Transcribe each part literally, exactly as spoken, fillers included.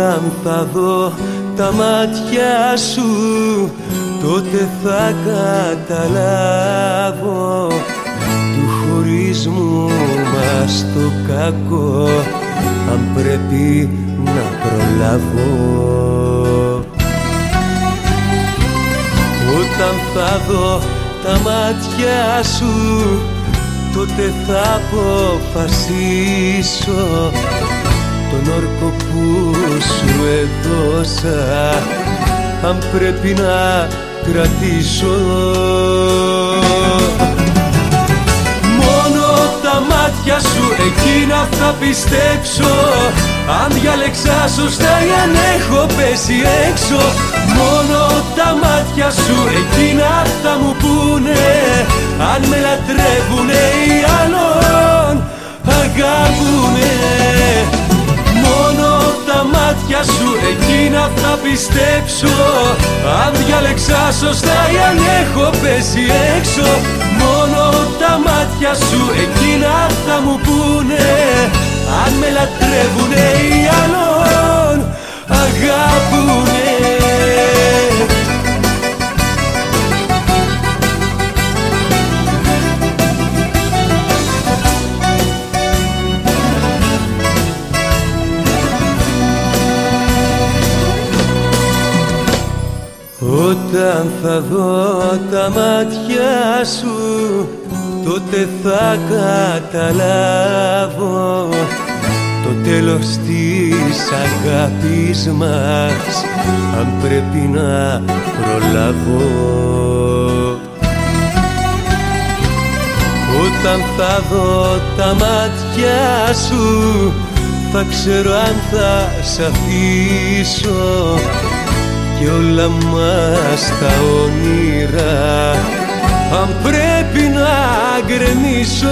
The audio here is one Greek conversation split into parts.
Όταν θα δω τα μάτια σου, τότε θα καταλάβω του χωρισμού μας το κακό, αν πρέπει να προλάβω. Όταν θα δω τα μάτια σου, τότε θα αποφασίσω τον όρκο που σου έδωσα, αν πρέπει να κρατήσω. Μόνο τα μάτια σου εκείνα θα πιστέψω, αν διάλεξα σωστά ή αν έχω πέσει έξω. Μόνο τα μάτια σου εκείνα θα μου πούνε αν με λατρεύουνε ή άλλον αγάπουνε. Μόνο τα μάτια σου εκείνα θα πιστέψω, αν διάλεξα σωστά ή αν έχω πέσει έξω. Μόνο τα μάτια σου εκείνα θα μου πούνε αν με λατρεύουνε ή άλλον αγάπουνε. Όταν θα δω τα μάτια σου, τότε θα καταλάβω το τέλος της αγάπης μας, αν πρέπει να προλάβω. Όταν θα δω τα μάτια σου, θα ξέρω αν θα σ' αφήσω κι όλα μας τα όνειρα, αν πρέπει να γκρεμίσω.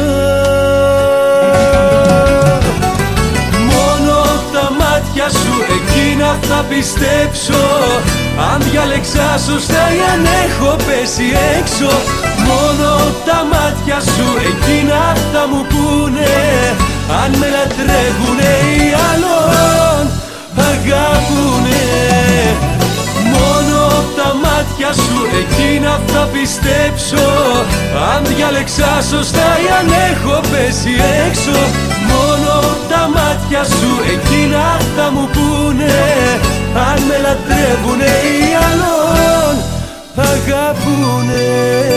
Μόνο τα μάτια σου εκείνα θα πιστέψω, αν διάλεξα σωστά ή αν έχω πέσει έξω. Μόνο τα μάτια σου εκείνα θα μου πούνε αν με λατρεύουνε ή άλλον αγάπουνε. Μόνο τα μάτια σου εκείνα θα πιστέψω, αν διάλεξα σωστά ή αν έχω πέσει έξω. Μόνο τα μάτια σου εκείνα θα μου πούνε αν με λατρεύουνε ή άλλον αγάπουνε.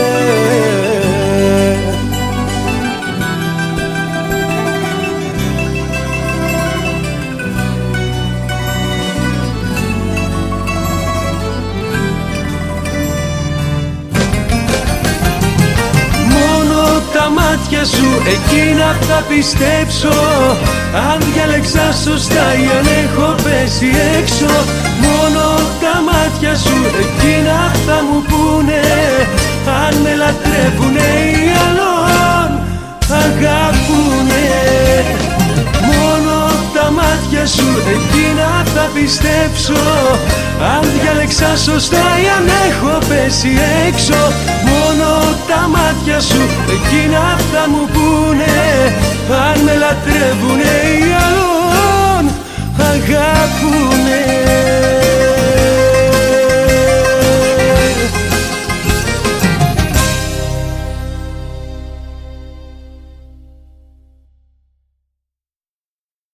Τα μάτια σου εκείνα θα πιστέψω, αν διάλεξα σωστά ή αν έχω πέσει έξω. Μόνο τα μάτια σου εκείνα θα μου πούνε αν με λατρεύουνε ή άλλον αγάπουνε. Μόνο τα μάτια σου εκείνα θα πιστέψω, αν διάλεξα σωστά ή αν έχω πέσει έξω. Μόνο τα μάτια σου εκείνα θα μου πούνε αν με λατρεύουνε